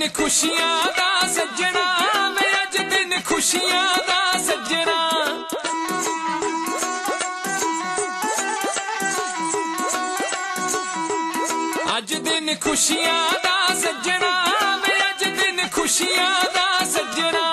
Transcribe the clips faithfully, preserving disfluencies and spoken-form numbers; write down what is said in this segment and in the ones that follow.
दिन खुशियां दा सज्जना वे अज दिन खुशियां दा सज्जना अज दिन खुशियां दा सज्जना वे अज दिन खुशियां दा सज्जना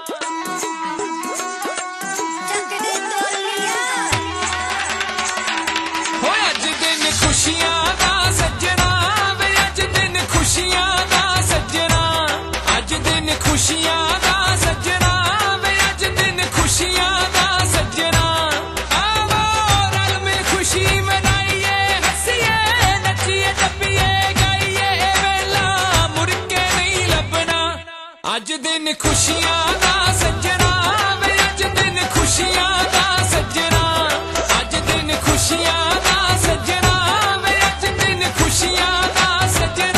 हो अज दिन खुशियां दा सज्जना वे अज दिन खुशियां दा सज्जना अज दिन खुशियां दा सज्जना वे अज दिन खुशियां दा सज्जना आवो रल में खुशी मनाइए हंसिए नचिए टप्पिए गाइए वेला मुड़ के नहीं लभना अज दिन खुशियां दा सज्जना वे अज दिन खुशियां दा सज्जना अज दिन खुशियां दा सज्जना वे अज दिन खुशियां दा सज्जना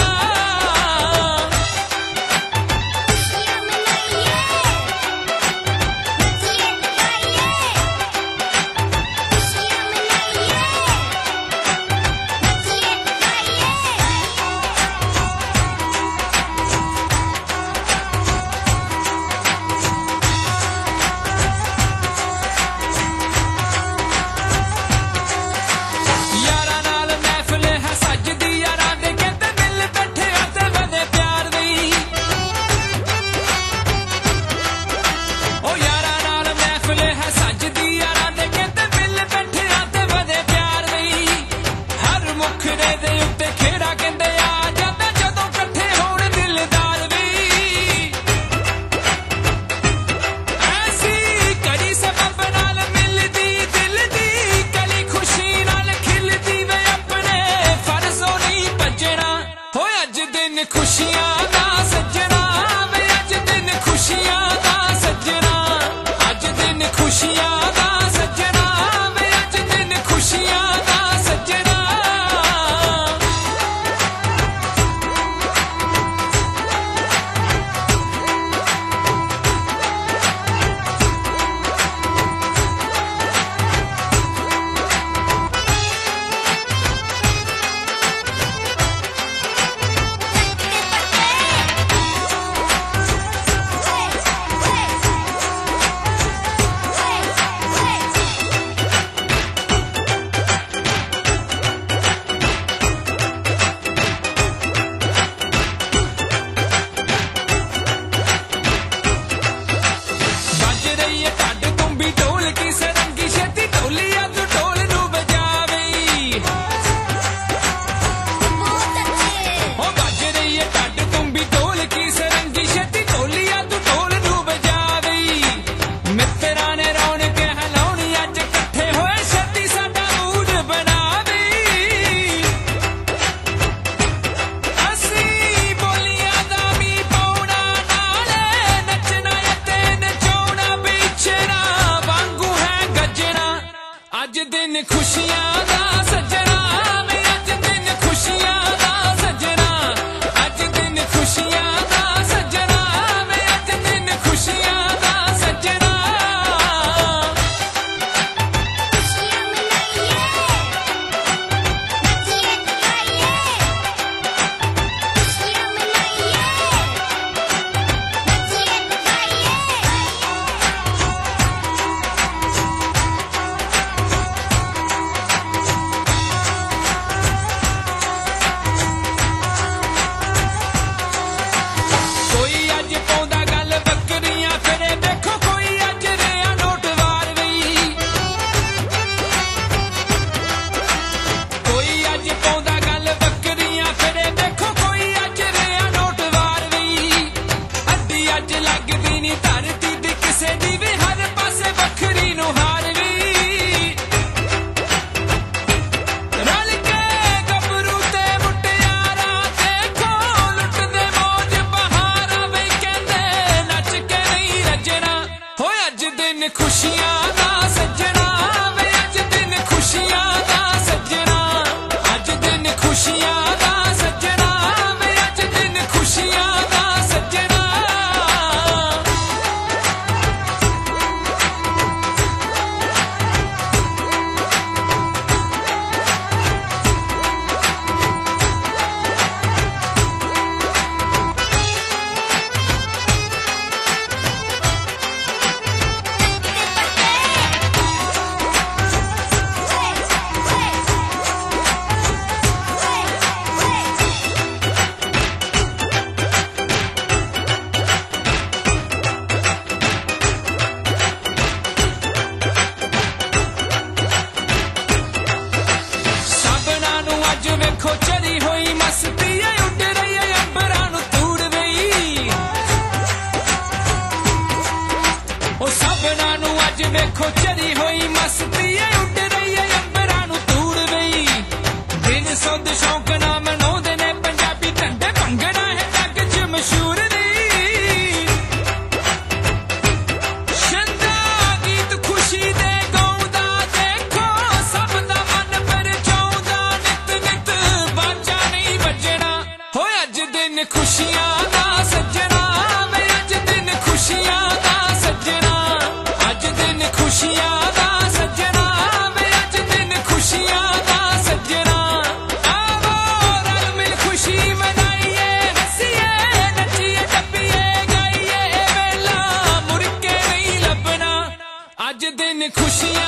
यारा नाल महफिल है सजदी यारा दे कहते दिल बैठे आते वदे प्यार दी ओ यारा नाल महफिल है सजदी यारा दे कहते दिल बैठे आते वदे प्यार दी हर मुखड़े दे उत्ते खेड़ा कहंदे आ जांदा जदों इकट्ठे होण दिलदार वी ऐसी कड़ी सबब नाल मिलदी दिल दी कली खुशी नाल खिलदी वे अपने फर्जों नहीं भजना हो अज दिन खुशियां दा सज्जना वे अज दिन खुशियां दा सज्जना अज दिन खुशियां दा सज्जना वे अज दिन खुशियां दा सज्जना बज रही है ढड तुम्बी ढोल की सरंगी छेती ढोलिया तू ढोल नू बजावी हो बज रही है ढड तुम्बी ढोल की सरंगी छेती ढोलिया तू ढोल नू बजावी मित्रा ने रौनक हलाउणी अज इकट्ठे होए छेती साडा मूड बनावी असी बोलियां दा मी पाउणा नाले नचना ते नचाउणा बिछड़ा वांगू है गजना अज दिन खुशियां दा सज्जना वे अज दिन खुशियां दा सज्जना अज दिन खुशियां दा सज्जना वे अज दिन खुशियां दा सज्जना ਵੇਖੋ ਚੜੀ ਹੋਈ ਮਸਤੀ ਏ ਉੱਡ ਰਹੀ ਏ ਅੰਬਰਾਂ ਨੂੰ ਤੂੜ ਰਹੀ ਉਹ ਸਭਨਾਂ ਨੂੰ ਅੱਜ ਵੇਖੋ ਚੜੀ ਹੋਈ ਮਸਤੀ ਏ ਉੱਡ ਰਹੀ ਏ ਅੰਬਰਾਂ ਨੂੰ ਤੂੜ ਰਹੀ ਦਿਨ ਸੁੱਧ ਸ਼ੌਂਕ ਨਾ ਮਨਾਉਂਦੇ ਨੇ ਪੰਜਾਬੀ ਢੰਡੇ ਭੰਗੜਾ ਹੈ ਜੱਗ 'ਚ ਮਸ਼ਹੂਰ ਨੀ ਛੰਦਾ ਗੀਤ ਖੁਸ਼ੀ ਦੇ ਗਾਉਂਦਾ ਦੇਖੋ ਸਭ ਦਾ ਮਨ ਪਰਚਾਉਂਦਾ ਨਿਤ ਨਿਤ ਬਾਜਾ ਨਹੀਂ ਵੱਜਣਾ ਹੋਏ ਅੱਜ ਦਿਨ ਖੁਸ਼ੀਆਂ ਦਾ ਸੱਜਣਾ ਵੇ ਅੱਜ ਦਿਨ ਖੁਸ਼ੀਆਂ ਦਾ ਸੱਜਣਾ ਅੱਜ ਦਿਨ ਖੁਸ਼ੀਆਂ ਦਾ ਸੱਜਣਾ ਵੇ ਅੱਜ ਦਿਨ ਖੁਸ਼ੀਆਂ ਦਾ ਸੱਜਣਾ ਆਵੋ ਰਲ ਮਿਲ ਖੁਸ਼ੀ ਮਨਾਈਏ ਹੱਸੀਏ ਨੱਚੀਏ ਟੱਪੀਏ ਗਾਈਏ ਵੇਲਾ ਮੁੜ ਕੇ ਨਹੀਂ ਲੱਭਣਾ ਅੱਜ ਦਿਨ ਖੁਸ਼ੀਆਂ